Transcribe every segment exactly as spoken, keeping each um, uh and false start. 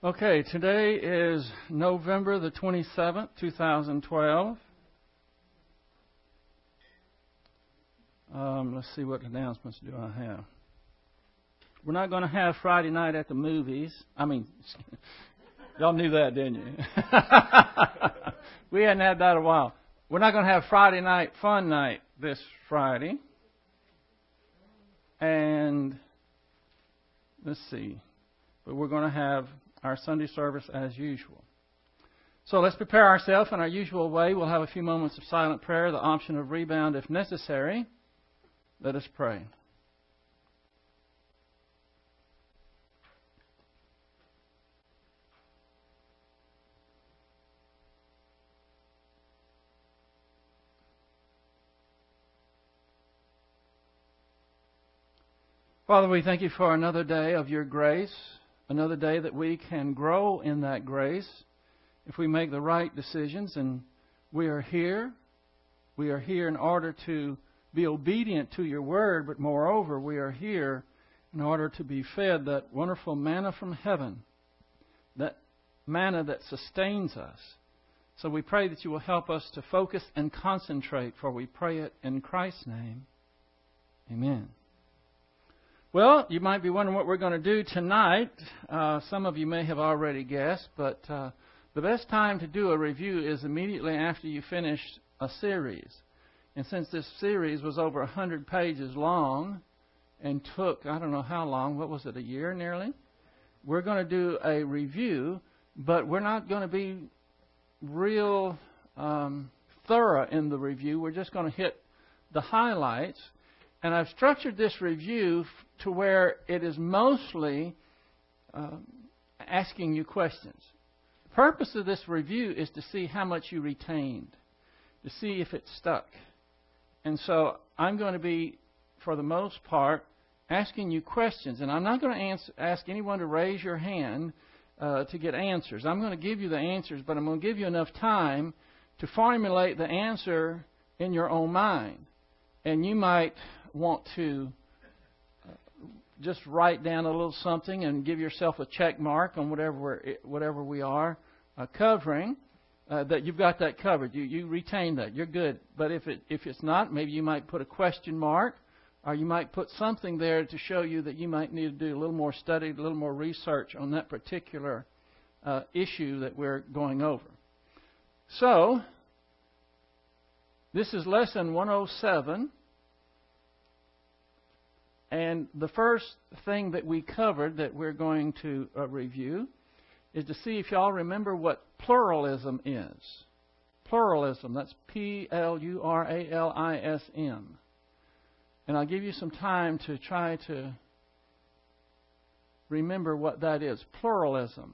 Okay, today is November the twenty-seventh, two thousand twelve. Um, let's see, what announcements do I have? We're not going to have Friday night at the movies. I mean, y'all knew that, didn't you? We hadn't had that in a while. We're not going to have Friday night fun night this Friday. And let's see. But we're going to have our Sunday service as usual. So let's prepare ourselves in our usual way. We'll have a few moments of silent prayer, the option of rebound if necessary. Let us pray. Father, we thank you for another day of your grace, another day that we can grow in that grace if we make the right decisions. And we are here. We are here in order to be obedient to your word, but moreover, we are here in order to be fed that wonderful manna from heaven, that manna that sustains us. So we pray that you will help us to focus and concentrate, for we pray it in Christ's name. Amen. Well, you might be wondering what we're going to do tonight. Uh, some of you may have already guessed, but uh, the best time to do a review is immediately after you finish a series. And since this series was over one hundred pages long and took, I don't know how long, what was it, a year nearly? We're going to do a review, but we're not going to be real um, thorough in the review. We're just going to hit the highlights. And I've structured this review to where it is mostly uh, asking you questions. The purpose of this review is to see how much you retained, to see if it stuck. And so I'm going to be, for the most part, asking you questions. And I'm not going to answer, ask anyone to raise your hand uh, to get answers. I'm going to give you the answers, but I'm going to give you enough time to formulate the answer in your own mind. And you might want to uh, just write down a little something and give yourself a check mark on whatever we're, whatever we are uh, covering, uh, that you've got that covered. You you retain that. You're good. But if it if it's not, maybe you might put a question mark, or you might put something there to show you that you might need to do a little more study, a little more research on that particular uh, issue that we're going over. So, this is lesson one oh seven. And the first thing that we covered that we're going to uh, review is to see if y'all remember what pluralism is. Pluralism, that's P L U R A L I S M. And I'll give you some time to try to remember what that is. Pluralism.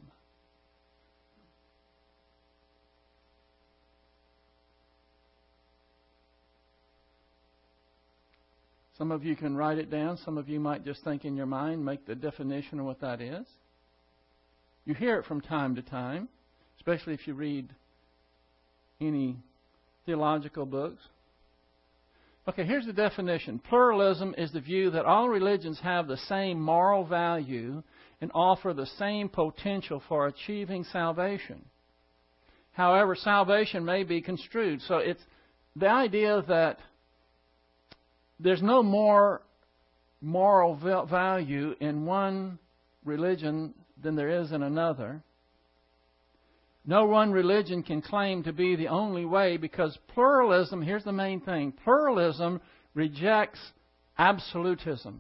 Some of you can write it down. Some of you might just think in your mind, make the definition of what that is. You hear it from time to time, especially if you read any theological books. Okay, here's the definition. Pluralism is the view that all religions have the same moral value and offer the same potential for achieving salvation. However, salvation may be construed. So it's the idea that there's no more moral value in one religion than there is in another. No one religion can claim to be the only way, because pluralism, here's the main thing, pluralism rejects absolutism.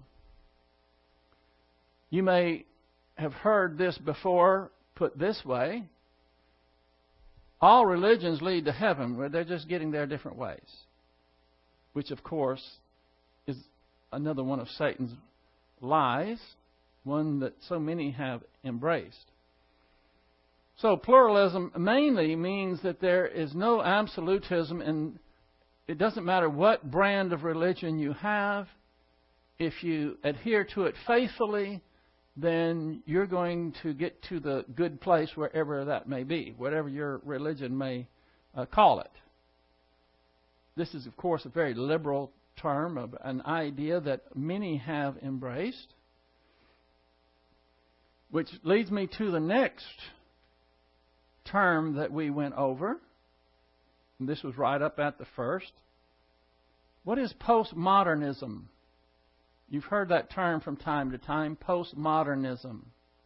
You may have heard this before put this way. All religions lead to heaven, where they're just getting there different ways. Which, of course, is another one of Satan's lies, one that so many have embraced. So pluralism mainly means that there is no absolutism, and it doesn't matter what brand of religion you have. If you adhere to it faithfully, then you're going to get to the good place wherever that may be, whatever your religion may uh, call it. This is, of course, a very liberal term, of an idea that many have embraced. Which leads me to the next term that we went over. And this was right up at the first. What is postmodernism? You've heard that term from time to time, postmodernism.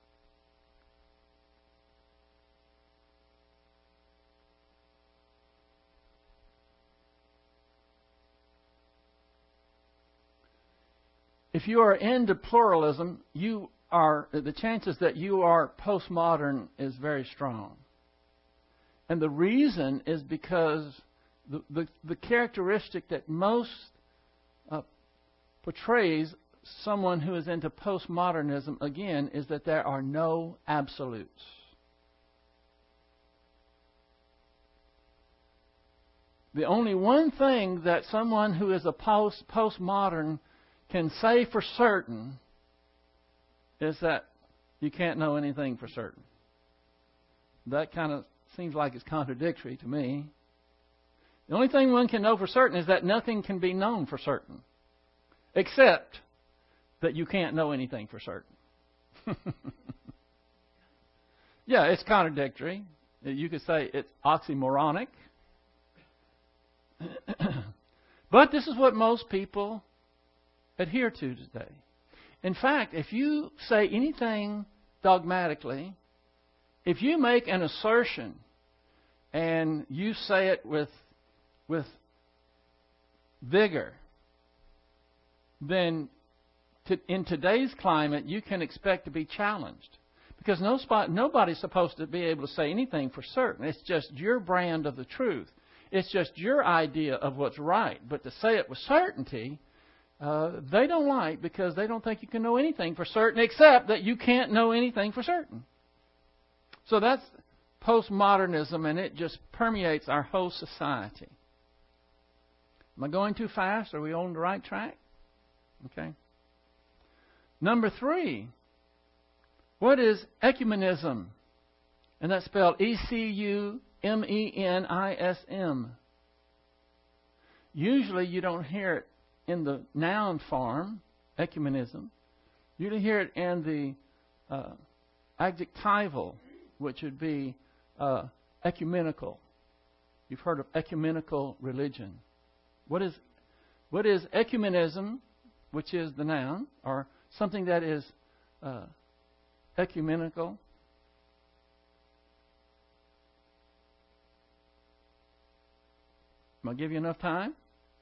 If you are into pluralism, you are the chances that you are postmodern is very strong. And the reason is because the, the, the characteristic that most uh, portrays someone who is into postmodernism, again, is that there are no absolutes. The only one thing that someone who is a post postmodern can say for certain is that you can't know anything for certain. That kind of seems like it's contradictory to me. The only thing one can know for certain is that nothing can be known for certain, except that you can't know anything for certain. Yeah, it's contradictory. You could say it's oxymoronic. But this is what most people adhere to today. In fact, if you say anything dogmatically, if you make an assertion and you say it with, with vigor, then to, in today's climate, you can expect to be challenged. Because no spot, nobody's supposed to be able to say anything for certain. It's just your brand of the truth. It's just your idea of what's right. But to say it with certainty, uh, they don't like, because they don't think you can know anything for certain, except that you can't know anything for certain. So that's postmodernism, and it just permeates our whole society. Am I going too fast? Are we on the right track? Okay. Number three, what is ecumenism? And that's spelled E C U M E N I S M. Usually you don't hear it in the noun form, ecumenism. You don't hear it in the uh, adjectival, which would be uh, ecumenical. You've heard of ecumenical religion. What is what is ecumenism, which is the noun, or something that is uh, ecumenical? Am I give you enough time?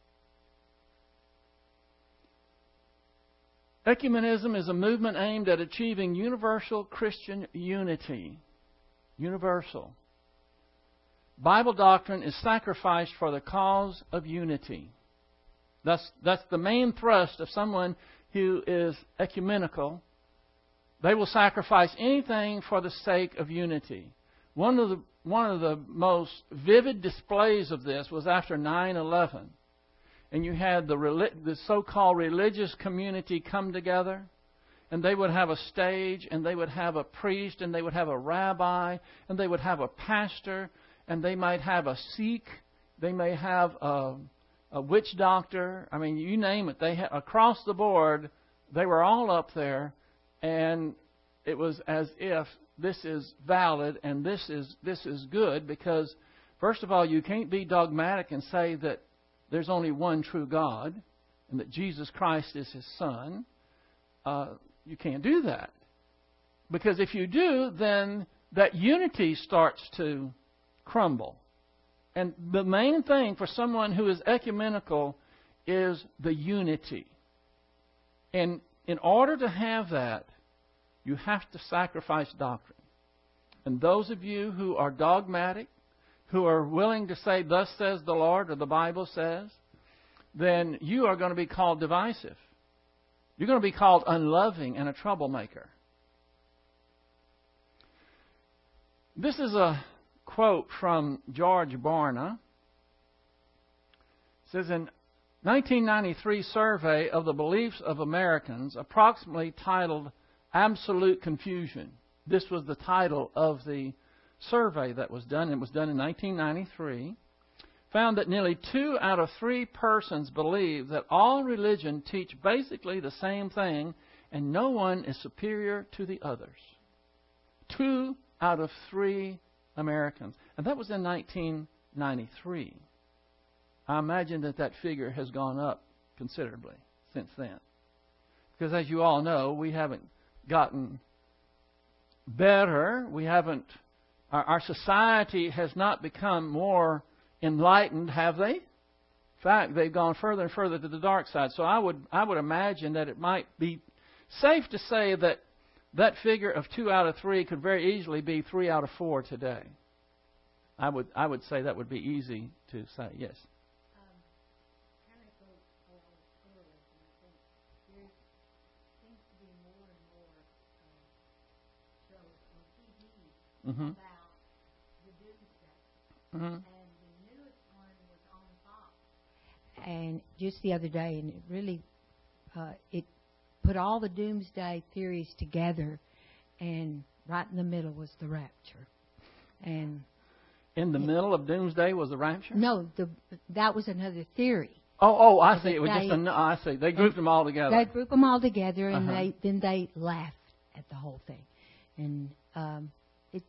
Ecumenism is a movement aimed at achieving universal Christian unity. Universal. Bible doctrine is sacrificed for the cause of unity. That's, that's the main thrust of someone who is ecumenical. They will sacrifice anything for the sake of unity. One of the, one of the most vivid displays of this was after nine eleven. And you had the, the so-called religious community come together. And they would have a stage, and they would have a priest, and they would have a rabbi, and they would have a pastor, and they might have a Sikh. They may have a, a witch doctor. I mean, you name it. They ha- across the board, they were all up there, and it was as if this is valid and this is this is good, because, first of all, you can't be dogmatic and say that there's only one true God and that Jesus Christ is His Son. Uh, you can't do that. Because if you do, then that unity starts to crumble. And the main thing for someone who is ecumenical is the unity. And in order to have that, you have to sacrifice doctrine. And those of you who are dogmatic, who are willing to say, "Thus says the Lord," or the Bible says, then you are going to be called divisive. You're going to be called unloving and a troublemaker. This is a quote from George Barna. It says, in nineteen ninety-three survey of the beliefs of Americans, approximately titled Absolute Confusion. This was the title of the survey that was done. It was done in nineteen ninety-three. Found that nearly two out of three persons believe that all religion teach basically the same thing and no one is superior to the others. Two out of three Americans. And that was in nineteen ninety-three. I imagine that that figure has gone up considerably since then. Because as you all know, we haven't gotten better. We haven't, our, our society has not become more enlightened, have they? In fact, they've gone further and further to the dark side. So I would, I would imagine that it might be safe to say that that figure of two out of three could very easily be three out of four today. I would, I would say that would be easy to say. Yes. Mm-hmm. About the doomsday. Mm-hmm. And the newest one was on Fox. And just the other day, and it really, uh, it put all the doomsday theories together, and right in the middle was the rapture. And in the it, middle of doomsday was the rapture? No, the that was another theory. Oh, oh, I see. It was they, just a, oh, I see. They grouped them all together. They grouped them all together, and uh-huh. they then they laughed at the whole thing, and um, it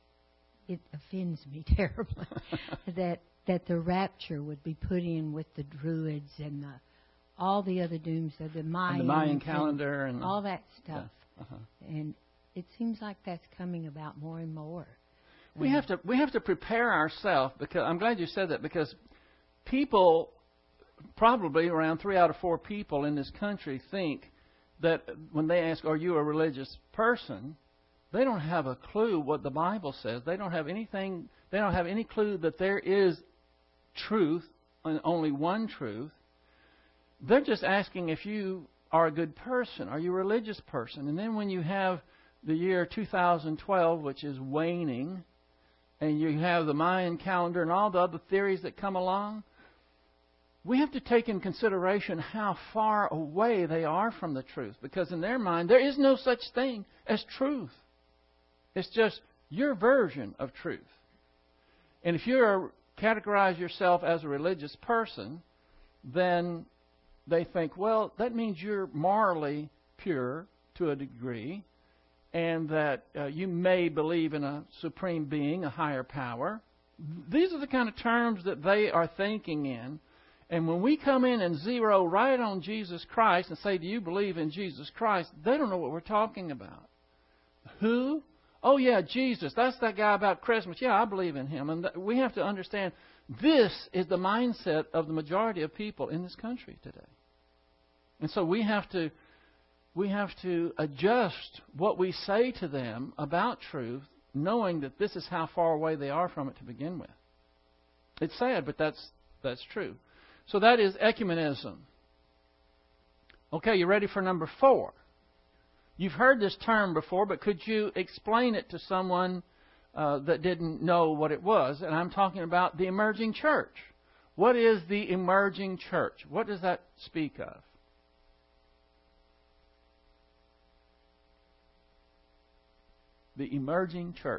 it offends me terribly that that the rapture would be put in with the Druids and the, all the other doomsday, the Mayan, and the Mayan calendar, and, and all that stuff, yeah. uh-huh. and it seems like that's coming about more and more. We have to we have to prepare ourselves, because I'm glad you said that, because people, probably around three out of four people in this country, think that when they ask, "Are you a religious person?" they don't have a clue what the Bible says. They don't have anything. They don't have any clue that there is truth and only one truth. They're just asking if you are a good person. Are you a religious person? And then when you have the year two thousand twelve, which is waning, and you have the Mayan calendar and all the other theories that come along, we have to take in consideration how far away they are from the truth. Because in their mind, there is no such thing as truth. It's just your version of truth. And if you categorize yourself as a religious person, then they think, well, that means you're morally pure to a degree, and that uh, you may believe in a supreme being, a higher power. These are the kind of terms that they are thinking in. And when we come in and zero right on Jesus Christ and say, do you believe in Jesus Christ? They don't know what we're talking about. Who? Oh, yeah, Jesus. That's that guy about Christmas. Yeah, I believe in him. And th- we have to understand this is the mindset of the majority of people in this country today. And so we have to we have to adjust what we say to them about truth, knowing that this is how far away they are from it to begin with. It's sad, but that's that's true. So that is ecumenism. Okay, you ready for number four? You've heard this term before, but could you explain it to someone uh, that didn't know what it was? And I'm talking about the emerging church. What is the emerging church? What does that speak of? The emerging church.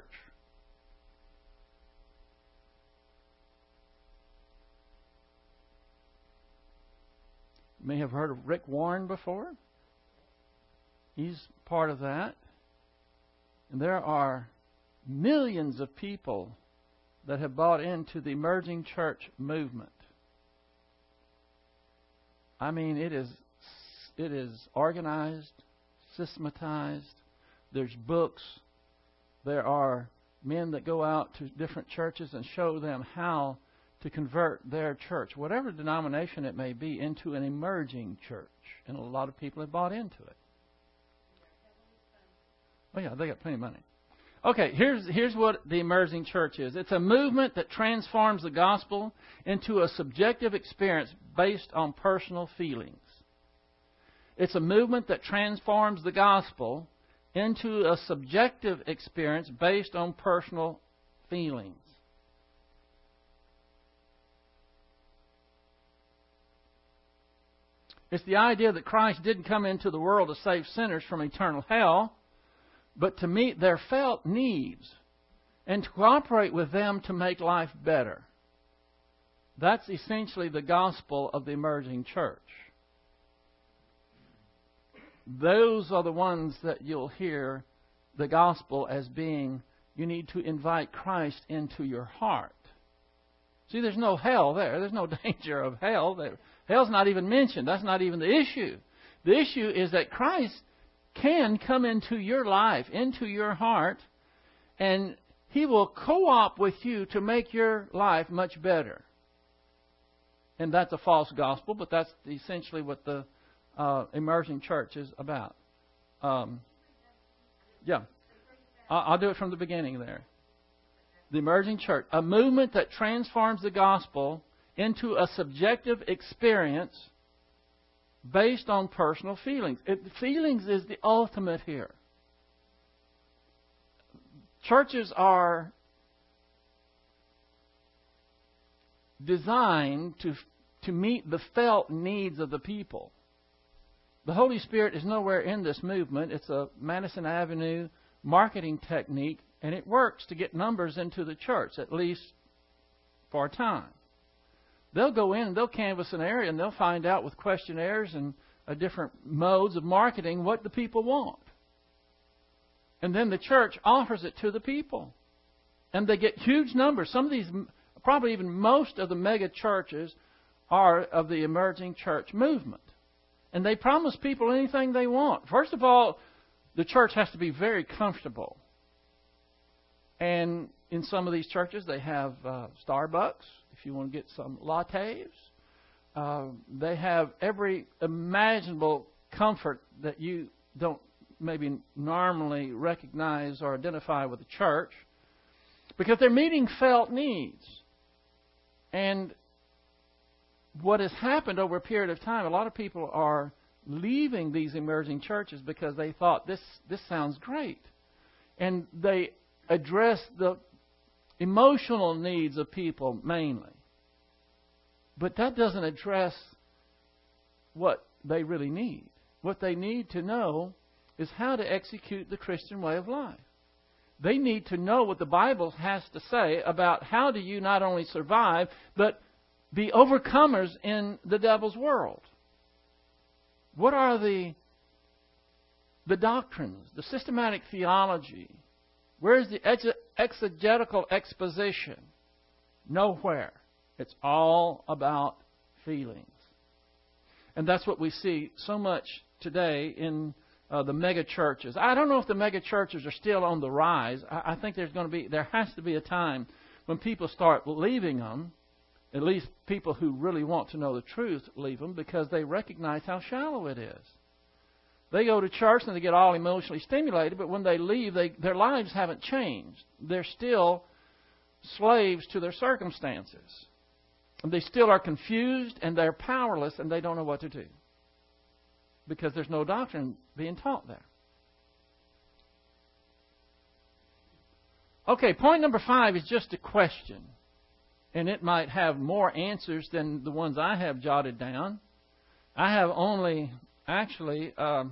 You may have heard of Rick Warren before. He's part of that. And there are millions of people that have bought into the emerging church movement. I mean, it is it is organized, systematized. There's books. There are men that go out to different churches and show them how to convert their church, whatever denomination it may be, into an emerging church. And a lot of people have bought into it. Oh, yeah, they got plenty of money. Okay, here's, here's what the emerging church is. It's a movement that transforms the gospel into a subjective experience based on personal feelings. It's a movement that transforms the gospel into a subjective experience based on personal feelings. It's the idea that Christ didn't come into the world to save sinners from eternal hell, but to meet their felt needs and to cooperate with them to make life better. That's essentially the gospel of the emerging church. Those are the ones that you'll hear the gospel as being you need to invite Christ into your heart. See, there's no hell there. There's no danger of hell. Hell's not even mentioned. That's not even the issue. The issue is that Christ can come into your life, into your heart, and He will co-op with you to make your life much better. And that's a false gospel, but that's essentially what the uh, emerging church is about. Um, yeah. I'll do it from the beginning there. The emerging church, a movement that transforms the gospel into a subjective experience based on personal feelings. It, feelings is the ultimate here. Churches are designed to, to meet the felt needs of the people. The Holy Spirit is nowhere in this movement. It's a Madison Avenue marketing technique, and it works to get numbers into the church, at least for a time. They'll go in and they'll canvass an area and they'll find out with questionnaires and uh, different modes of marketing what the people want. And then the church offers it to the people. And they get huge numbers. Some of these, probably even most of the mega churches are of the emerging church movement. And they promise people anything they want. First of all, the church has to be very comfortable. And in some of these churches, they have uh, Starbucks, if you want to get some lattes. Uh, they have every imaginable comfort that you don't maybe normally recognize or identify with the church, because they're meeting felt needs. And what has happened over a period of time, a lot of people are leaving these emerging churches because they thought this this sounds great. And they address the emotional needs of people mainly. But that doesn't address what they really need. What they need to know is how to execute the Christian way of life. They need to know what the Bible has to say about how do you not only survive, but be overcomers in the devil's world. What are the, the doctrines, the systematic theology? Where is the exegetical exposition? Nowhere. It's all about feelings. And that's what we see so much today in uh, the mega churches. I don't know if the mega churches are still on the rise. I, I think there's going to be, there has to be a time when people start leaving them. At least people who really want to know the truth leave them because they recognize how shallow it is. They go to church and they get all emotionally stimulated, but when they leave, they, their lives haven't changed. They're still slaves to their circumstances. And they still are confused and they're powerless and they don't know what to do because there's no doctrine being taught there. Okay, point number five is just a question. And it might have more answers than the ones I have jotted down. I have only, actually, um,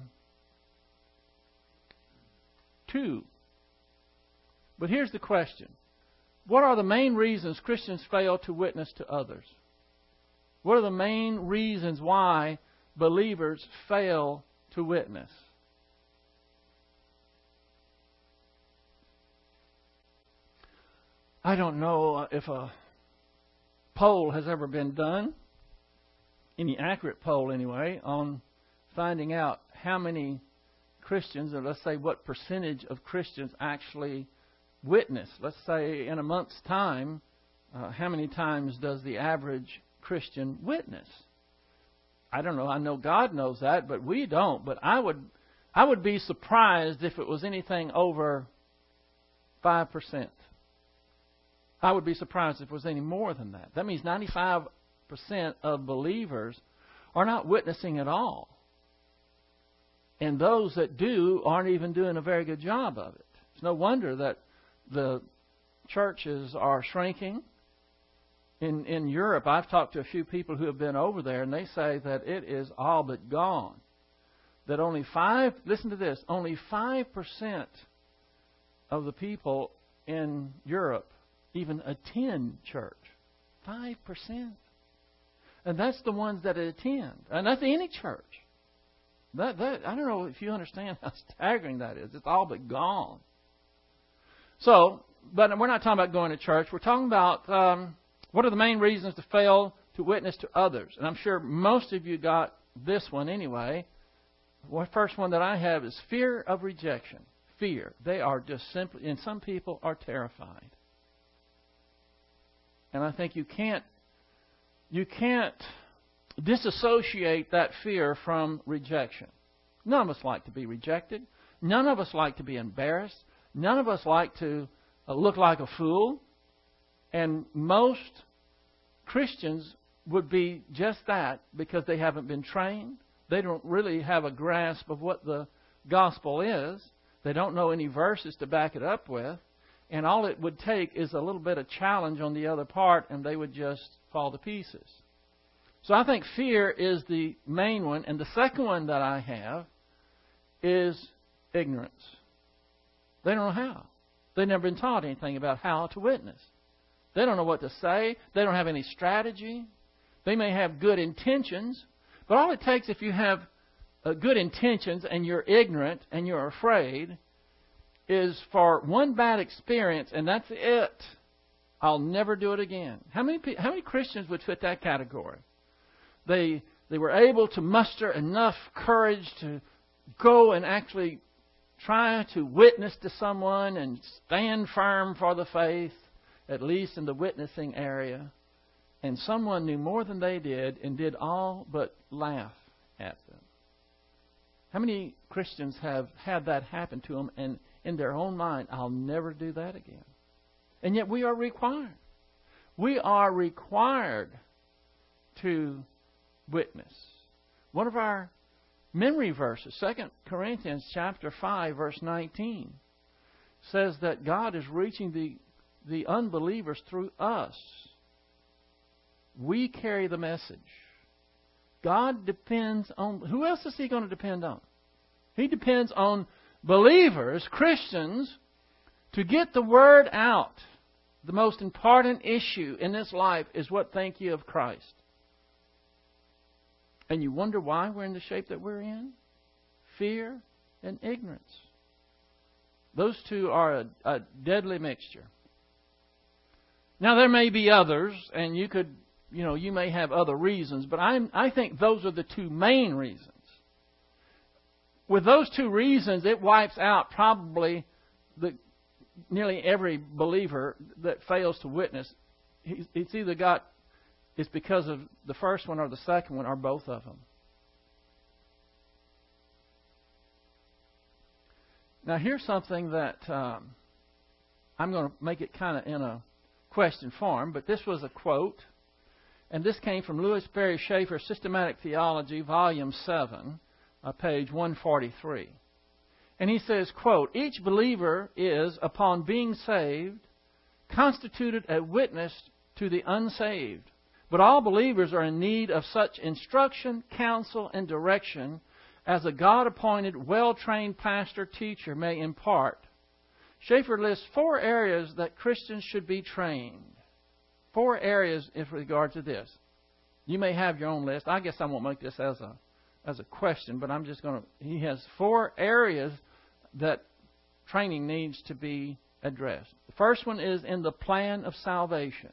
two. But here's the question. What are the main reasons Christians fail to witness to others? What are the main reasons why believers fail to witness? I don't know if a poll has ever been done, any accurate poll anyway, on finding out how many Christians, or let's say what percentage of Christians actually witness. Let's say in a month's time, uh, how many times does the average Christian witness? I don't know. I know God knows that, but we don't. But I would, I would be surprised if it was anything over five percent. I would be surprised if it was any more than that. That means ninety-five percent of believers are not witnessing at all. And those that do aren't even doing a very good job of it. It's no wonder that the churches are shrinking. In, in Europe, I've talked to a few people who have been over there, and they say that it is all but gone. That only five, listen to this, only five percent of the people in Europe even attend church. five percent. And that's the ones that attend. And that's any church. That, that I don't know if you understand how staggering that is. It's all but gone. So, but we're not talking about going to church. We're talking about um, what are the main reasons to fail to witness to others. And I'm sure most of you got this one anyway. The first one that I have is fear of rejection. Fear. They are just simply, and some people are terrified. And I think you can't, you can't disassociate that fear from rejection. None of us like to be rejected. None of us like to be embarrassed. None of us like to uh, look like a fool. And most Christians would be just that because they haven't been trained. They don't really have a grasp of what the gospel is. They don't know any verses to back it up with. And all it would take is a little bit of challenge on the other part, and they would just fall to pieces. So I think fear is the main one. And the second one that I have is ignorance. They don't know how. They've never been taught anything about how to witness. They don't know what to say. They don't have any strategy. They may have good intentions. But all it takes if you have uh, good intentions and you're ignorant and you're afraid is for one bad experience, and that's it. I'll never do it again. How many how many Christians would fit that category? They they were able to muster enough courage to go and actually try to witness to someone and stand firm for the faith, at least in the witnessing area. And someone knew more than they did and did all but laugh at them. How many Christians have had that happen to them and in their own mind, I'll never do that again? And yet we are required. We are required to witness. One of our memory verses, Second Corinthians chapter five, verse nineteen, says that God is reaching the, the unbelievers through us. We carry the message. God depends on... Who else is He going to depend on? He depends on believers, Christians, to get the word out. The most important issue in this life is what think you of Christ. And you wonder why we're in the shape that we're in? Fear and ignorance. Those two are a, a deadly mixture. Now there may be others, and you could, you know, you may have other reasons, but I'm, I think those are the two main reasons. With those two reasons, it wipes out probably the nearly every believer that fails to witness. He's, it's either got It's because of the first one or the second one or both of them. Now here's something that um, I'm going to make it kind of in a question form, but this was a quote, and this came from Lewis Berry Schaeffer, Systematic Theology, Volume seven, uh, page one forty-three. And he says, quote, "Each believer is, upon being saved, constituted a witness to the unsaved. But all believers are in need of such instruction, counsel, and direction as a God-appointed, well-trained pastor-teacher may impart. Schaeffer lists four areas that Christians should be trained. Four areas in regard to this. You may have your own list. I guess I won't make this as a as a question, but I'm just going to... He has four areas that training needs to be addressed. The first one is in the plan of salvation.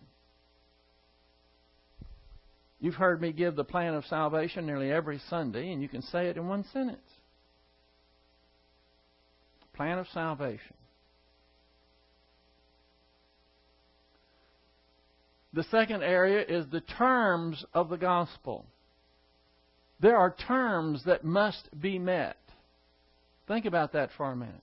You've heard me give the plan of salvation nearly every Sunday, and you can say it in one sentence. Plan of salvation. The second area is the terms of the gospel. There are terms that must be met. Think about that for a minute.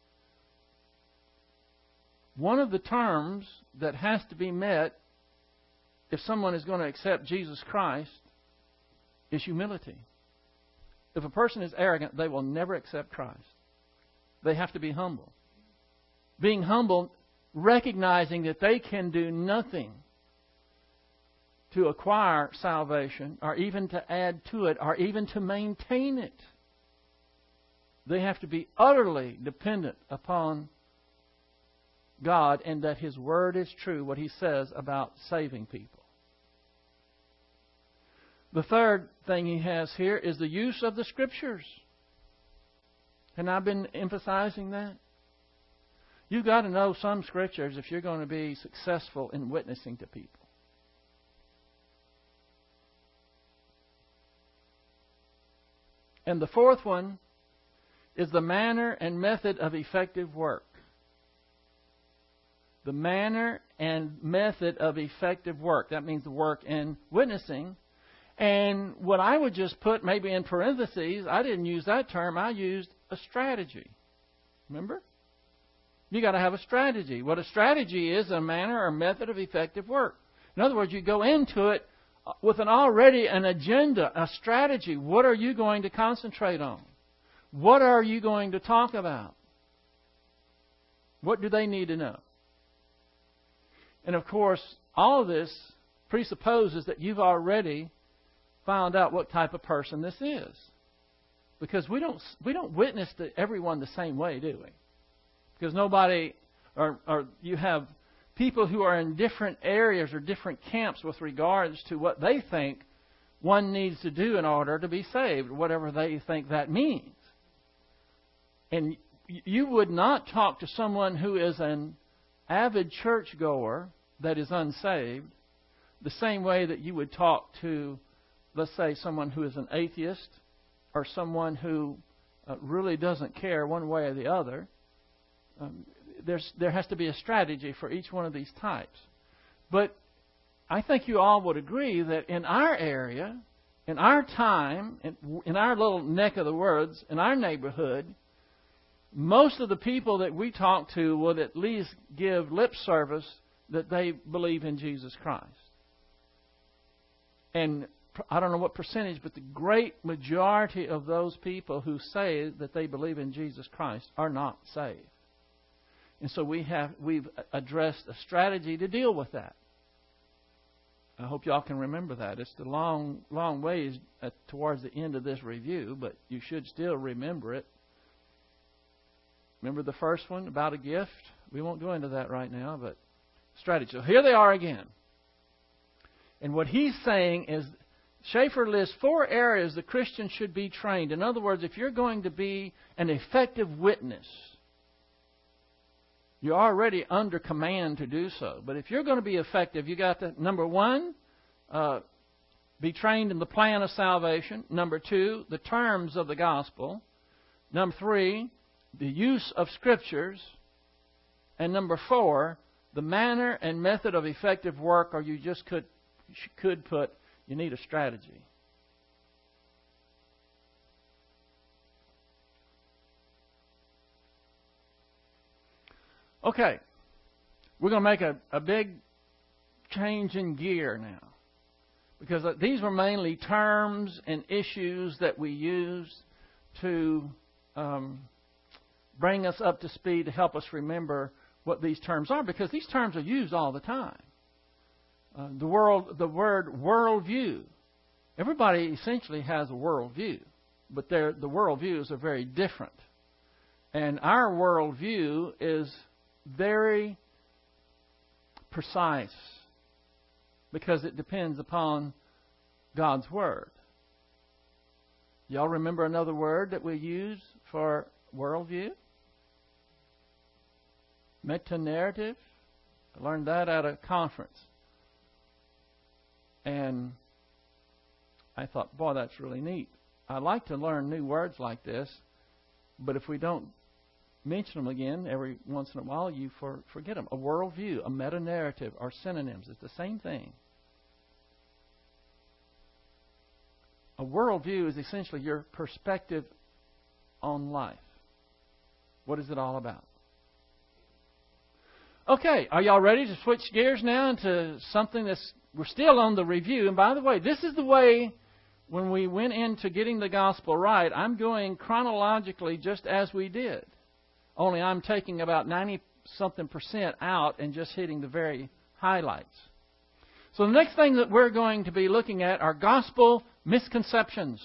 One of the terms that has to be met if someone is going to accept Jesus Christ is humility. If a person is arrogant, they will never accept Christ. They have to be humble. Being humble, recognizing that they can do nothing to acquire salvation or even to add to it or even to maintain it. They have to be utterly dependent upon God and that His Word is true, what He says about saving people. The third thing he has here is the use of the Scriptures. And I've been emphasizing that. You've got to know some scriptures if you're going to be successful in witnessing to people. And the fourth one is the manner and method of effective work. The manner and method of effective work. That means the work in witnessing. And what I would just put maybe in parentheses, I didn't use that term, I used a strategy. Remember? You got to have a strategy. What a strategy is, a manner or method of effective work. In other words, you go into it with an already an agenda, a strategy. What are you going to concentrate on? What are you going to talk about? What do they need to know? And of course, all of this presupposes that you've already found out what type of person this is. Because we don't we don't witness to everyone the same way, do we? Because nobody, or, or you have people who are in different areas or different camps with regards to what they think one needs to do in order to be saved, whatever they think that means. And you would not talk to someone who is an avid churchgoer that is unsaved the same way that you would talk to, let's say, someone who is an atheist or someone who uh, really doesn't care one way or the other. Um, there's, there has to be a strategy for each one of these types. But I think you all would agree that in our area, in our time, in, in our little neck of the woods, in our neighborhood, most of the people that we talk to would at least give lip service that they believe in Jesus Christ. And I don't know what percentage, but the great majority of those people who say that they believe in Jesus Christ are not saved. And so we have, we've addressed a strategy to deal with that. I hope y'all can remember that. It's the long, long ways at, towards the end of this review, but you should still remember it. Remember the first one about a gift? We won't go into that right now, but strategy. So here they are again. And what he's saying is, Schaeffer lists four areas the Christian should be trained. In other words, if you're going to be an effective witness, you're already under command to do so. But if you're going to be effective, you got to, number one, uh, be trained in the plan of salvation. Number two, the terms of the gospel. Number three, the use of scriptures. And number four, the manner and method of effective work, or you just could could put, you need a strategy. Okay, we're going to make a, a big change in gear now. Because these were mainly terms and issues that we used to um, bring us up to speed, to help us remember what these terms are. Because these terms are used all the time. Uh, the world, the word worldview. Everybody essentially has a worldview. But the worldviews are very different. And our worldview is very precise because it depends upon God's Word. Y'all remember another word that we use for worldview? Meta-narrative. I learned that at a conference. And I thought, boy, that's really neat. I like to learn new words like this, but if we don't mention them again every once in a while, you for, forget them. A worldview, a meta-narrative are synonyms. It's the same thing. A worldview is essentially your perspective on life. What is it all about? Okay, are y'all ready to switch gears now into something that's, we're still on the review. And by the way, this is the way when we went into getting the gospel right, I'm going chronologically just as we did. Only I'm taking about ninety-something percent out and just hitting the very highlights. So the next thing that we're going to be looking at are gospel misconceptions.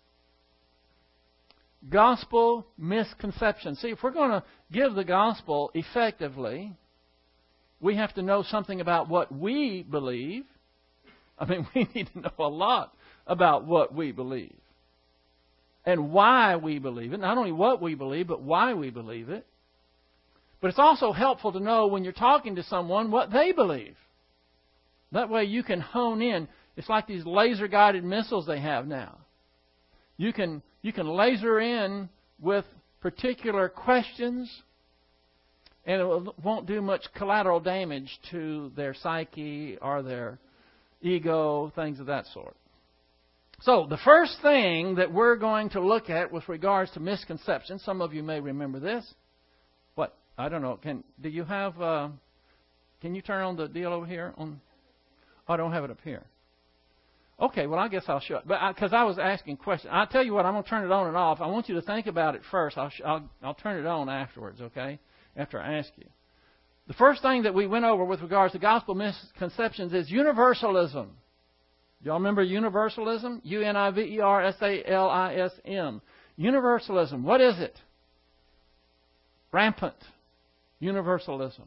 Gospel misconceptions. See, if we're going to give the gospel effectively, we have to know something about what we believe. I mean, we need to know a lot about what we believe. and why we believe it. Not only what we believe, but why we believe it. But it's also helpful to know when you're talking to someone what they believe. That way you can hone in. It's like these laser-guided missiles they have now. You can you can laser in with particular questions, and it won't do much collateral damage to their psyche or their ego, things of that sort. So the first thing that we're going to look at with regards to misconceptions, some of you may remember this. What? I don't know. Can do you have? Uh, can you turn on the deal over here? On, oh, I don't have it up here. Okay, well, I guess I'll show it. But because I, I was asking questions. I'll tell you what, I'm going to turn it on and off. I want you to think about it first. I'll, I'll, I'll turn it on afterwards, okay, after I ask you. The first thing that we went over with regards to gospel misconceptions is universalism. Do y'all remember universalism? U N I V E R S A L I S M. Universalism. What is it? Rampant universalism.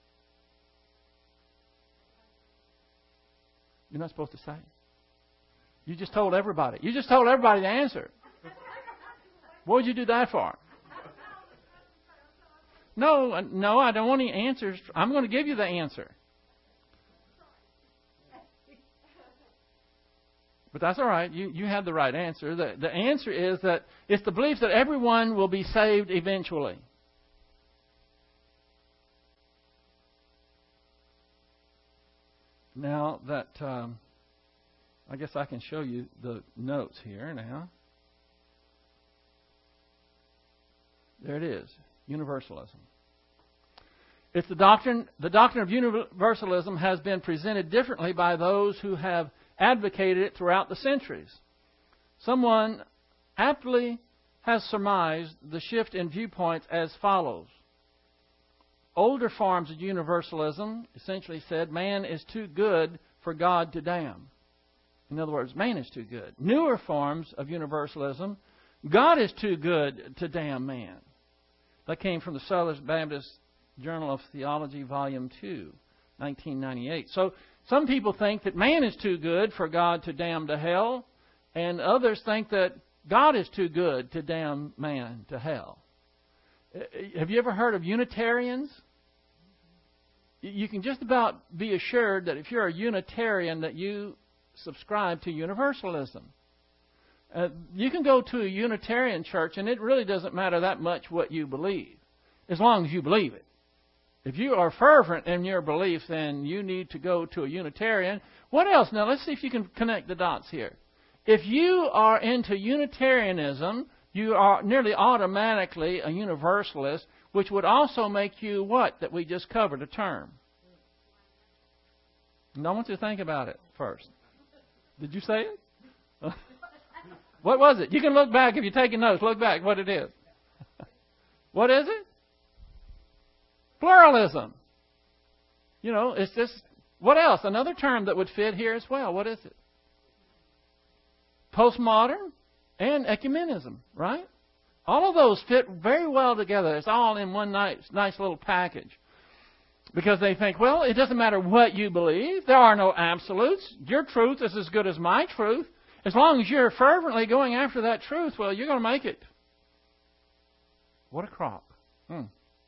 You're not supposed to say. You just told everybody. You just told everybody the answer. What would you do that for? No, no, I don't want any answers. I'm going to give you the answer. But that's all right. You, you had the right answer. The, the answer is that it's the belief that everyone will be saved eventually. Now that... Um, I guess I can show you the notes here now. There it is, universalism. It's the doctrine, the doctrine of universalism has been presented differently by those who have advocated it throughout the centuries. Someone aptly has surmised the shift in viewpoints as follows. Older forms of universalism essentially said man is too good for God to damn. In other words, man is too good. Newer forms of universalism, God is too good to damn man. That came from the Southern Baptist Journal of Theology, Volume two, nineteen ninety-eight. So some people think that man is too good for God to damn to hell, and others think that God is too good to damn man to hell. Have you ever heard of Unitarians? You can just about be assured that if you're a Unitarian that you subscribe to universalism. Uh, you can go to a Unitarian church and it really doesn't matter that much what you believe, as long as you believe it. If you are fervent in your belief, then you need to go to a Unitarian. What else? Now let's see if you can connect the dots here. If you are into Unitarianism, you are nearly automatically a Universalist, which would also make you what that we just covered, a term. And I want you to think about it first. Did you say it? What was it? You can look back if you're taking notes. Look back what it is. What is it? Pluralism. You know, it's just, what else? Another term that would fit here as well. What is it? Postmodern and ecumenism, right? All of those fit very well together. It's all in one nice, nice little package. Because they think, well, it doesn't matter what you believe. There are no absolutes. Your truth is as good as my truth. As long as you're fervently going after that truth, well, you're going to make it. What a crop. Hmm.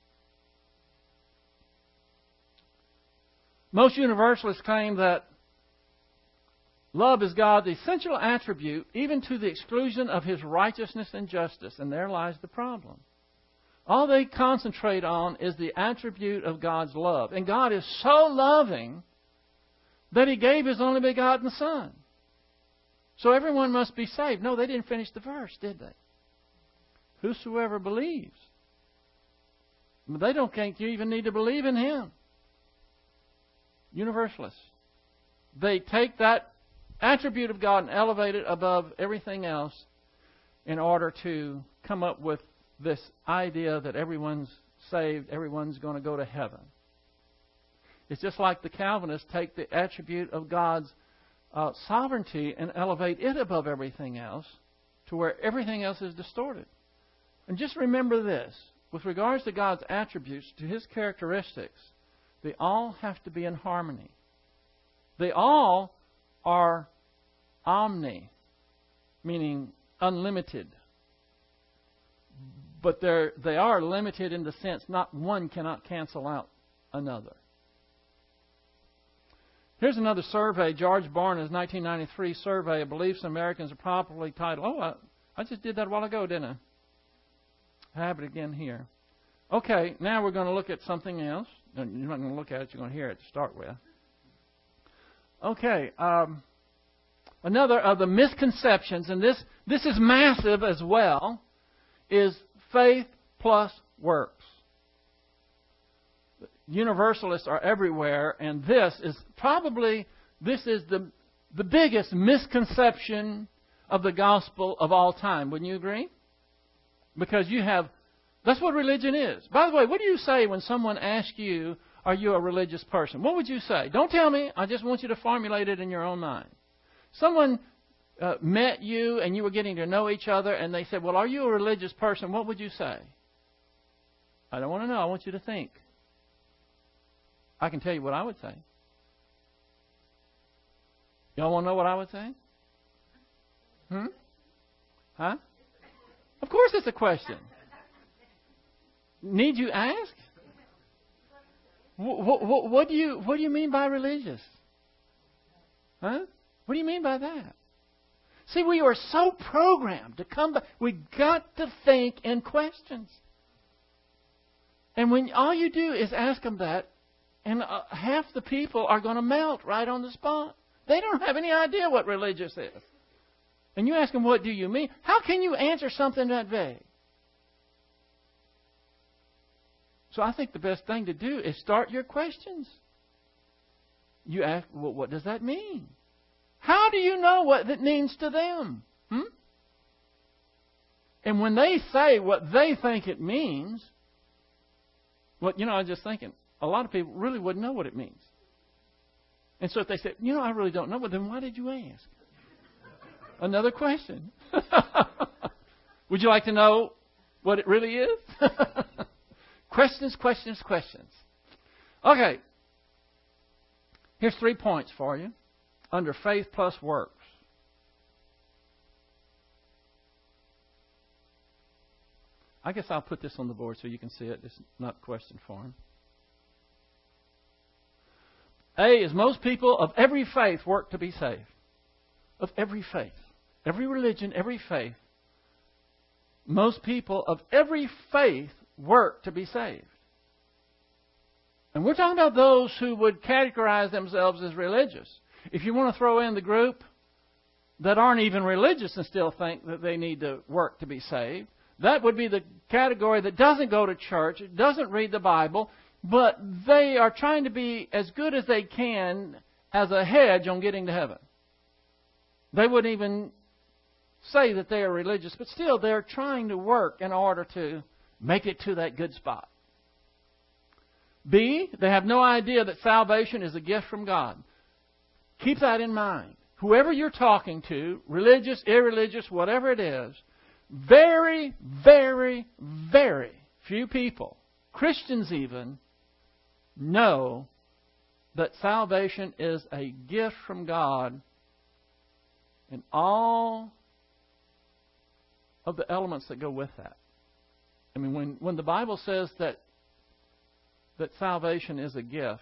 Most universalists claim that love is God's essential attribute, even to the exclusion of His righteousness and justice. And there lies the problem. All they concentrate on is the attribute of God's love. And God is so loving that He gave His only begotten Son. So everyone must be saved. No, they didn't finish the verse, did they? Whosoever believes. But they don't think you even need to believe in Him. Universalists. They take that attribute of God and elevate it above everything else in order to come up with this idea that everyone's saved, everyone's going to go to heaven. It's just like the Calvinists take the attribute of God's uh, sovereignty and elevate it above everything else to where everything else is distorted. And just remember this. With regards to God's attributes, to His characteristics, they all have to be in harmony. They all are omni, meaning unlimited. but they're, they are limited in the sense not one cannot cancel out another. Here's another survey. George Barna's nineteen ninety-three survey of beliefs Americans are properly titled. Oh, I, I just did that a while ago, didn't I? I have it again here. Okay, now we're going to look at something else. You're not going to look at it, you're going to hear it to start with. Okay, um, another of the misconceptions, and this, this is massive as well, is faith plus works. Universalists are everywhere, and this is probably, this is the, the biggest misconception of the gospel of all time. Wouldn't you agree? Because you have, that's what religion is. By the way, what do you say when someone asks you, are you a religious person? What would you say? Don't tell me. I just want you to formulate it in your own mind. Someone uh, met you and you were getting to know each other and they said, well, are you a religious person? What would you say? I don't want to know. I want you to think. I can tell you what I would say. Y'all want to know what I would say? Hmm? Huh? Of course it's a question. Need you ask? What, what, what do you what do you mean by religious? Huh? What do you mean by that? See, we are so programmed to come back. We got to think in questions. And when all you do is ask them that, and uh, half the people are going to melt right on the spot. They don't have any idea what religious is. And you ask them, what do you mean? How can you answer something that vague? So I think the best thing to do is start your questions. You ask, well, what does that mean? How do you know what it means to them? Hmm? And when they say what they think it means, well, you know, I was just thinking, a lot of people really wouldn't know what it means. And so if they say, you know, I really don't know, well, then why did you ask? Another question. Would you like to know what it really is? Questions, questions, questions. Okay. Here's three points for you under faith plus works. I guess I'll put this on the board so you can see it. It's not a question form. A is most people of every faith work to be saved. Of every faith. Every religion, every faith. Most people of every faith work to be saved. And we're talking about those who would categorize themselves as religious. If you want to throw in the group that aren't even religious and still think that they need to work to be saved, that would be the category that doesn't go to church, doesn't read the Bible, but they are trying to be as good as they can as a hedge on getting to heaven. They wouldn't even say that they are religious, but still they're trying to work in order to make it to that good spot. B, they have no idea that salvation is a gift from God. Keep that in mind. Whoever you're talking to, religious, irreligious, whatever it is, very, very, very few people, Christians even, know that salvation is a gift from God and all of the elements that go with that. I mean, when, when the Bible says that that salvation is a gift,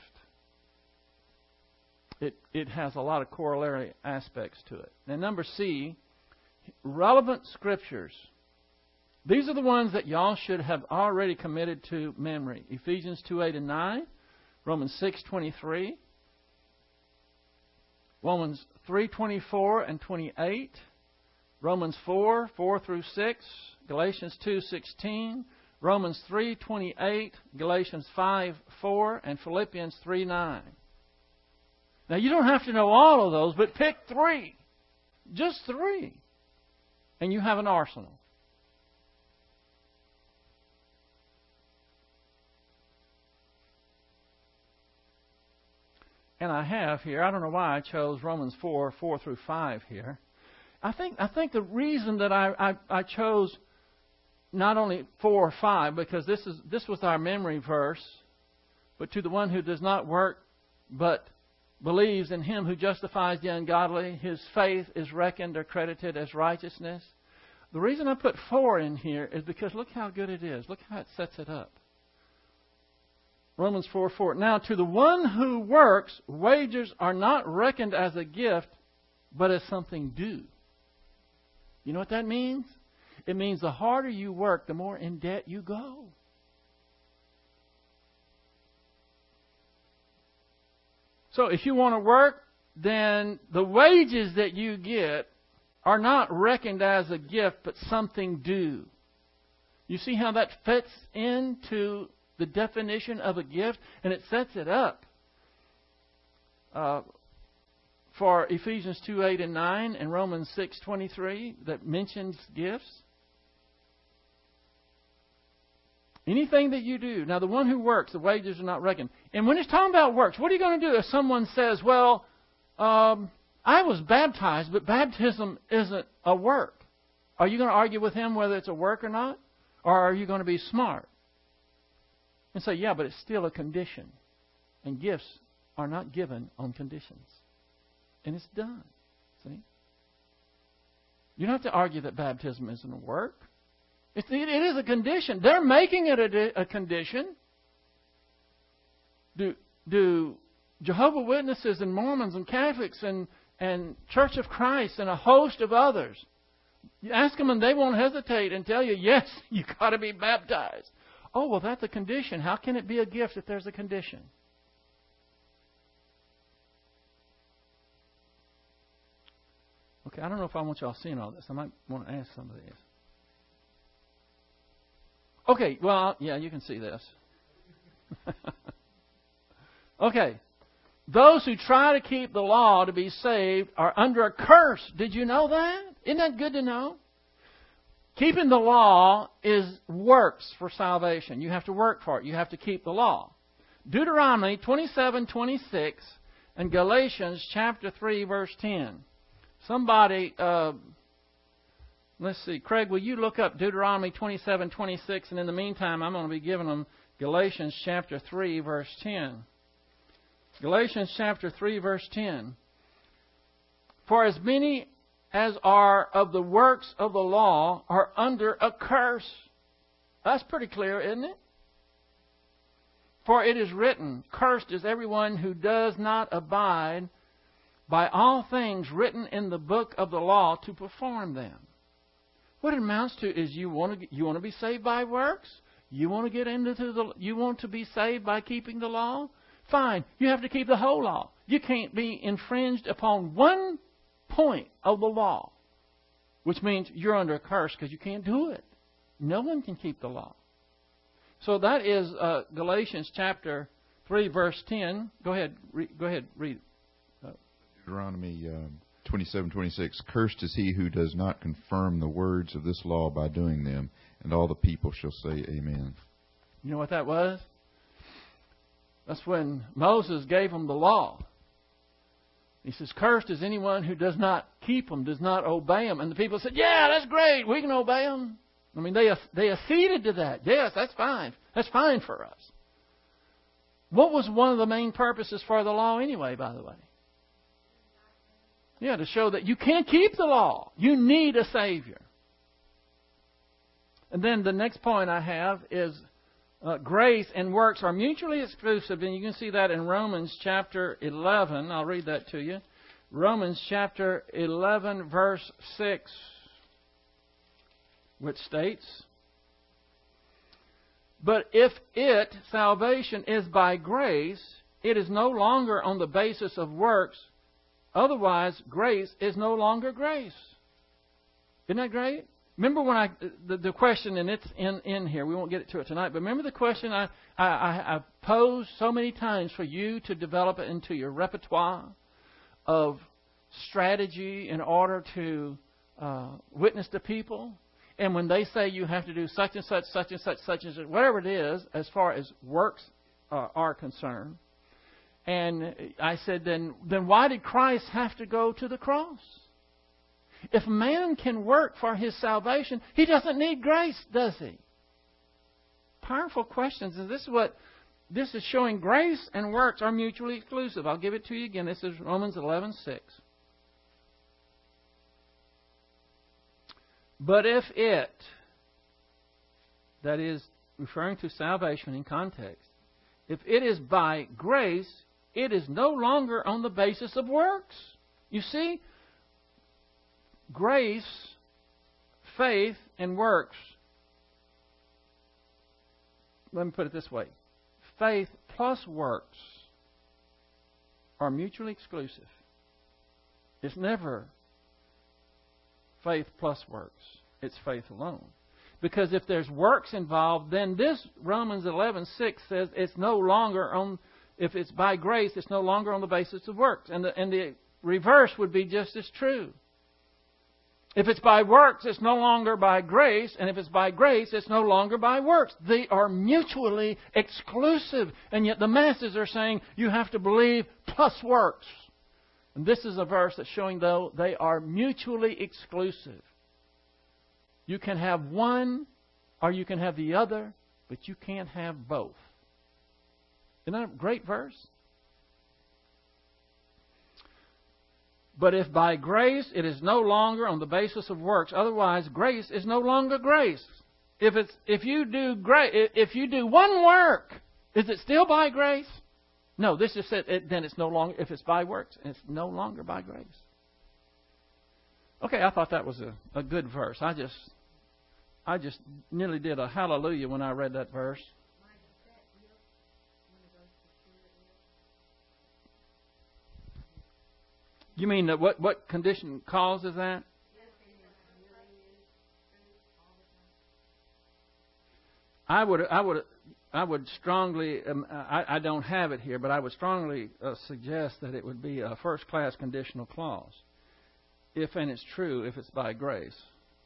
it, it has a lot of corollary aspects to it. And number C, relevant scriptures. These are the ones that y'all should have already committed to memory. Ephesians two, eight, and nine. Romans six, twenty-three. Romans three, twenty-four and twenty-eight. Romans four, four through six. Galatians two, sixteen. Romans three, twenty-eight. Galatians five, four. And Philippians three, nine. Now, you don't have to know all of those, but pick three. Just three. And you have an arsenal. And I have here, I don't know why I chose Romans four, four through five here. I think I think the reason that I, I, I chose not only four or five, because this is this was our memory verse, but to the one who does not work, but believes in Him who justifies the ungodly, his faith is reckoned or credited as righteousness. The reason I put four in here is because look how good it is. Look how it sets it up. Romans four four. Now, to the one who works, wages are not reckoned as a gift, but as something due. You know what that means? It means the harder you work, the more in debt you go. So if you want to work, then the wages that you get are not reckoned as a gift, but something due. You see how that fits into the definition of a gift? And it sets it up uh, for Ephesians two eight and nine and Romans six twenty-three that mentions gifts. Anything that you do. Now, the one who works, the wages are not reckoned. And when it's talking about works, what are you going to do if someone says, well, um, I was baptized, but baptism isn't a work? Are you going to argue with him whether it's a work or not? Or are you going to be smart and say, yeah, but it's still a condition. And gifts are not given on conditions. And it's done. See? You don't have to argue that baptism isn't a work. It, it is a condition. They're making it a, a condition. Do, do Jehovah's Witnesses and Mormons and Catholics and, and Church of Christ and a host of others, you ask them and they won't hesitate and tell you, yes, you got to be baptized. Oh, well, that's a condition. How can it be a gift if there's a condition? Okay, I don't know if I want y'all seeing all this. I might want to ask some of these. Okay, well, yeah, you can see this. Okay. Those who try to keep the law to be saved are under a curse. Did you know that? Isn't that good to know? Keeping the law is works for salvation. You have to work for it. You have to keep the law. Deuteronomy twenty-seven twenty-six and Galatians chapter three, verse ten. Somebody... Uh, Let's see. Craig, will you look up Deuteronomy twenty-seven twenty-six, and in the meantime, I'm going to be giving them Galatians chapter three, verse ten. Galatians chapter three, verse ten. For as many as are of the works of the law are under a curse. That's pretty clear, isn't it? For it is written, cursed is everyone who does not abide by all things written in the book of the law to perform them. What it amounts to is you want to you want to be saved by works? You want to get into the you want to be saved by keeping the law? Fine, you have to keep the whole law. You can't be infringed upon one point of the law, which means you're under a curse because you can't do it. No one can keep the law. So that is uh, Galatians chapter three, verse ten. Go ahead, re- go ahead, read. Uh, Deuteronomy. Um twenty-seven twenty-six, cursed is he who does not confirm the words of this law by doing them, and all the people shall say amen. You know what that was? That's when Moses gave them the law. He says, cursed is anyone who does not keep them, does not obey them. And the people said, yeah, that's great, we can obey them. I mean, they, they acceded to that. Yes, that's fine. That's fine for us. What was one of the main purposes for the law anyway, by the way? Yeah, to show that you can't keep the law. You need a Savior. And then the next point I have is uh, grace and works are mutually exclusive. And you can see that in Romans chapter eleven. I'll read that to you. Romans chapter eleven, verse six, which states, but if it, salvation, is by grace, it is no longer on the basis of works. Otherwise, grace is no longer grace. Isn't that great? Remember when I the, the question, and it's in, in here. We won't get to it tonight. But remember the question I, I, I posed so many times for you to develop it into your repertoire of strategy in order to uh, witness to people. And when they say you have to do such and such, such and such, such and such, whatever it is, as far as works uh, are concerned. And I said, then, then why did Christ have to go to the cross? If man can work for his salvation, he doesn't need grace, does he? Powerful questions. And this is what this is showing. Grace and works are mutually exclusive. I'll give it to you again. This is Romans eleven six. But if it, that is referring to salvation in context, if it is by grace, it is no longer on the basis of works. You see, grace, faith, and works. Let me put it this way. Faith plus works are mutually exclusive. It's never faith plus works. It's faith alone. Because if there's works involved, then this Romans eleven six says it's no longer on, if it's by grace, it's no longer on the basis of works. And the, and the reverse would be just as true. If it's by works, it's no longer by grace. And if it's by grace, it's no longer by works. They are mutually exclusive. And yet the masses are saying you have to believe plus works. And this is a verse that's showing, though, they are mutually exclusive. You can have one or you can have the other, but you can't have both. Isn't that a great verse? But if by grace it is no longer on the basis of works, otherwise grace is no longer grace. If it's if you do great, if you do one work, is it still by grace? No, this just said it, then it's no longer. If it's by works, it's no longer by grace. Okay, I thought that was a, a good verse. I just I just nearly did a hallelujah when I read that verse. You mean that what, what condition causes that? I would I would I would strongly um, I, I don't have it here, but I would strongly uh, suggest that it would be a first class conditional clause, if and it's true if it's by grace.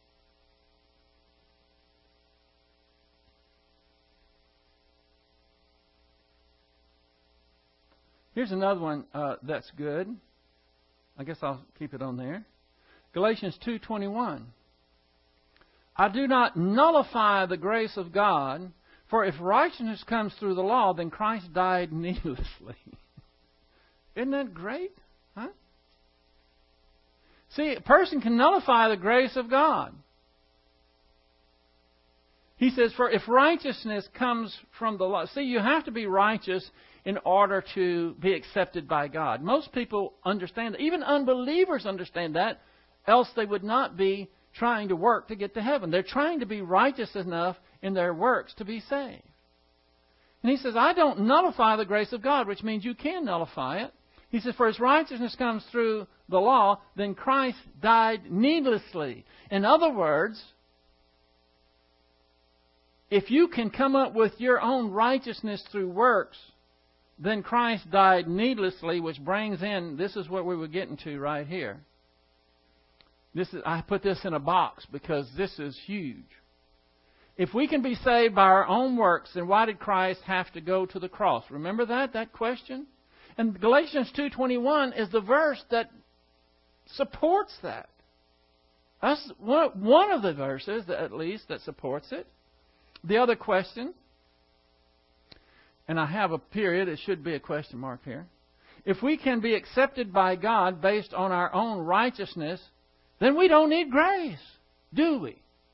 Here's another one uh, that's good. I guess I'll keep it on there. Galatians two twenty-one. I do not nullify the grace of God, for if righteousness comes through the law, then Christ died needlessly. Isn't that great? Huh? See, a person can nullify the grace of God. He says, for if righteousness comes from the law. See, you have to be righteous in order to be accepted by God. Most people understand that. Even unbelievers understand that, else they would not be trying to work to get to heaven. They're trying to be righteous enough in their works to be saved. And he says, I don't nullify the grace of God, which means you can nullify it. He says, for as righteousness comes through the law, then Christ died needlessly. In other words, if you can come up with your own righteousness through works, then Christ died needlessly, which brings in, this is what we were getting to right here. This is, I put this in a box because this is huge. If we can be saved by our own works, then why did Christ have to go to the cross? Remember that, that question? And Galatians two twenty-one is the verse that supports that. That's one of the verses, at least, that supports it. The other question, and I have a period, it should be a question mark here. If we can be accepted by God based on our own righteousness, then we don't need grace, do we?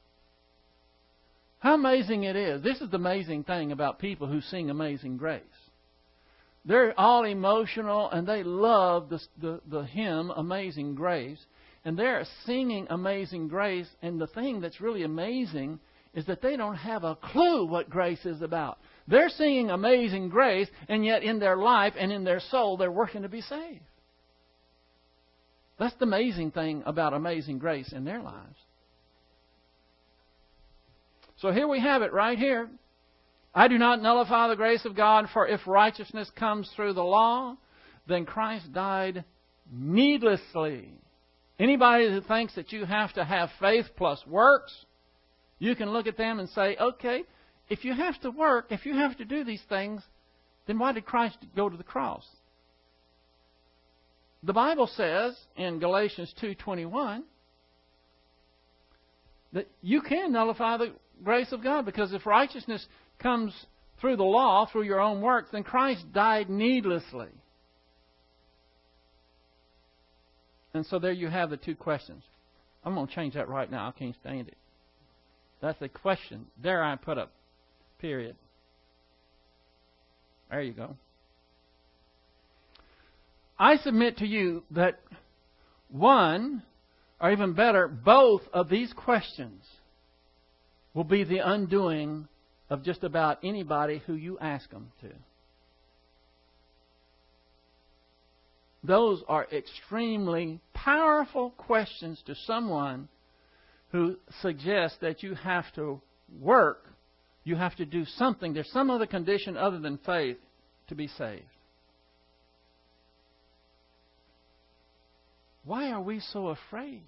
How amazing it is. This is the amazing thing about people who sing Amazing Grace. They're all emotional and they love the, the, the hymn Amazing Grace. And they're singing Amazing Grace. And the thing that's really amazing is that they don't have a clue what grace is about. They're singing Amazing Grace, and yet in their life and in their soul, they're working to be saved. That's the amazing thing about Amazing Grace in their lives. So here we have it right here. I do not nullify the grace of God, for if righteousness comes through the law, then Christ died needlessly. Anybody who thinks that you have to have faith plus works, you can look at them and say, okay, if you have to work, if you have to do these things, then why did Christ go to the cross? The Bible says in Galatians two twenty-one that you can nullify the grace of God, because if righteousness comes through the law, through your own works, then Christ died needlessly. And so there you have the two questions. I'm going to change that right now. I can't stand it. That's a question. There I put a period. There you go. I submit to you that one, or even better, both of these questions will be the undoing of just about anybody who you ask them to. Those are extremely powerful questions to someone who suggests that you have to work, you have to do something. There's some other condition other than faith to be saved. Why are we so afraid?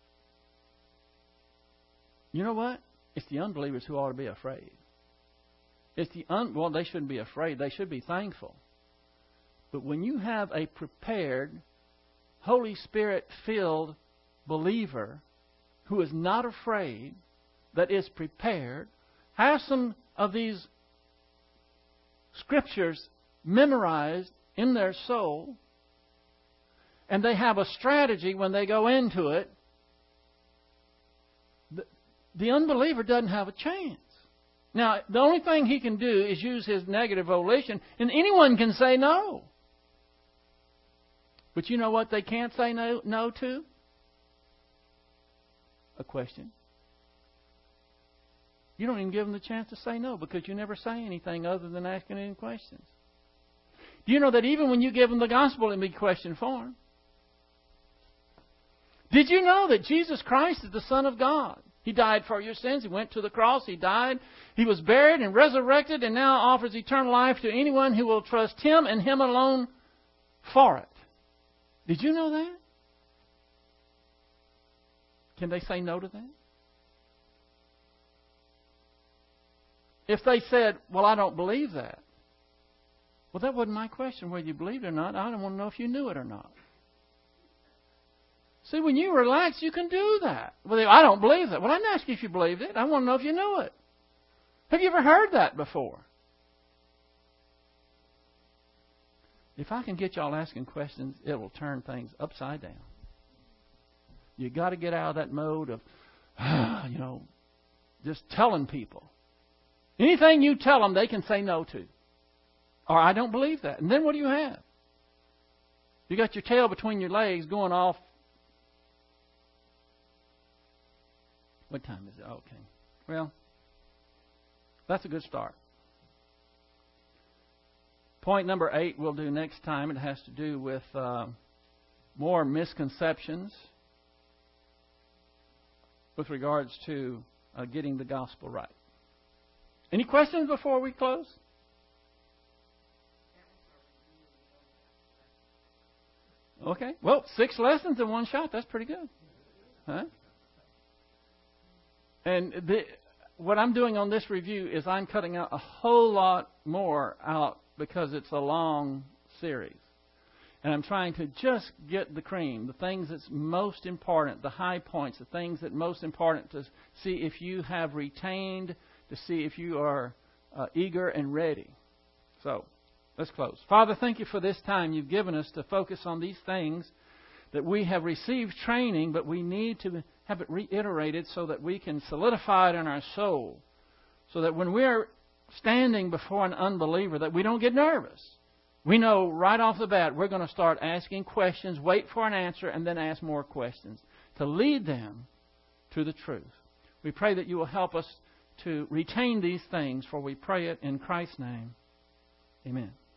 You know what? It's the unbelievers who ought to be afraid. It's the un- well, they shouldn't be afraid. They should be thankful. But when you have a prepared, Holy Spirit-filled believer who is not afraid, that is prepared, has some of these scriptures memorized in their soul, and they have a strategy when they go into it, the, the unbeliever doesn't have a chance. Now, the only thing he can do is use his negative volition, and anyone can say no. But you know what they can't say no, no to? A question. You don't even give them the chance to say no because you never say anything other than asking any questions. Do you know that even when you give them the gospel in big question form? Did you know that Jesus Christ is the Son of God? He died for your sins. He went to the cross. He died. He was buried and resurrected and now offers eternal life to anyone who will trust Him and Him alone for it. Did you know that? Can they say no to that? If they said, well, I don't believe that. Well, that wasn't my question, whether you believed it or not. I don't want to know if you knew it or not. See, when you relax, you can do that. Well, I don't believe that. Well, I didn't ask you if you believed it. I want to know if you knew it. Have you ever heard that before? If I can get y'all asking questions, it will turn things upside down. You've got to get out of that mode of, you know, just telling people. Anything you tell them, they can say no to. Or, I don't believe that. And then what do you have? You got your tail between your legs going off. What time is it? Okay. Well, that's a good start. Point number eight we'll do next time. It has to do with uh, more misconceptions with regards to uh, getting the gospel right. Any questions before we close? Okay. Well, six lessons in one shot. That's pretty good. Huh? And the, what I'm doing on this review is I'm cutting out a whole lot more out because it's a long series. And I'm trying to just get the cream, the things that's most important, the high points, the things that are most important to see if you have retained, to see if you are uh, eager and ready. So, let's close. Father, thank you for this time you've given us to focus on these things that we have received training, but we need to have it reiterated so that we can solidify it in our soul. So that when we're standing before an unbeliever, that we don't get nervous. We know right off the bat we're going to start asking questions, wait for an answer, and then ask more questions to lead them to the truth. We pray that you will help us to retain these things, for we pray it in Christ's name. Amen.